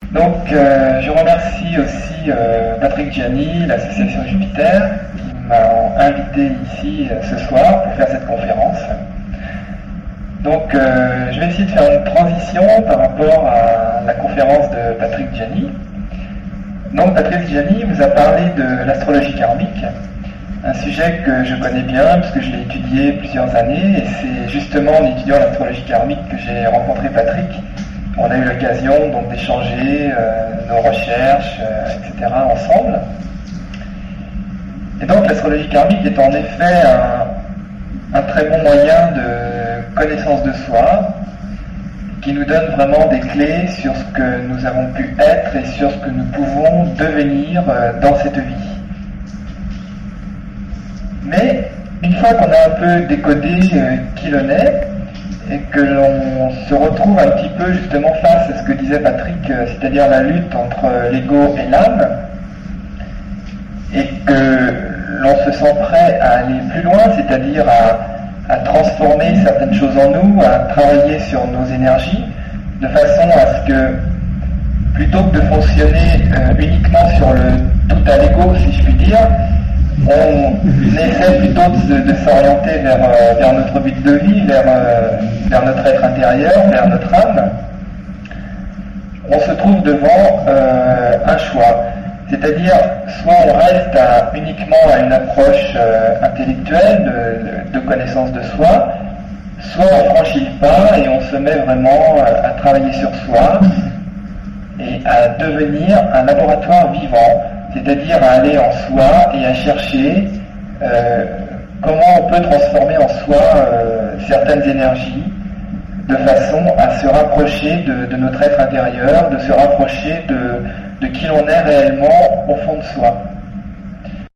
Donc, je remercie aussi Patrick Gianni, l'association Jupiter, qui m'a invité ici ce soir pour faire cette conférence. Donc, je vais essayer de faire une transition par rapport à la conférence de Patrick Gianni. Donc, Patrick Gianni vous a parlé de l'astrologie karmique, un sujet que je connais bien puisque je l'ai étudié plusieurs années, et c'est justement en étudiant l'astrologie karmique que j'ai rencontré Patrick. On a eu l'occasion donc d'échanger nos recherches, etc. ensemble. Et donc l'astrologie karmique est en effet un très bon moyen de connaissance de soi, qui nous donne vraiment des clés sur ce que nous avons pu être et sur ce que nous pouvons devenir dans cette vie. Mais une fois qu'on a un peu décodé qui l'on est, et que l'on se retrouve un petit peu justement face à ce que disait Patrick, c'est-à-dire la lutte entre l'ego et l'âme, et que l'on se sent prêt à aller plus loin, c'est-à-dire à transformer certaines choses en nous, à travailler sur nos énergies, de façon à ce que, plutôt que de fonctionner uniquement sur le tout à l'ego, si je puis dire, on essaie plutôt de s'orienter vers notre but de vie, vers notre être intérieur, vers notre âme. On se trouve devant un choix. C'est-à-dire, soit on reste uniquement à une approche intellectuelle de connaissance de soi, soit on franchit le pas et on se met vraiment à travailler sur soi et à devenir un laboratoire vivant, c'est-à-dire à aller en soi et à chercher comment on peut transformer en soi certaines énergies de façon à se rapprocher de notre être intérieur, de se rapprocher de qui l'on est réellement au fond de soi.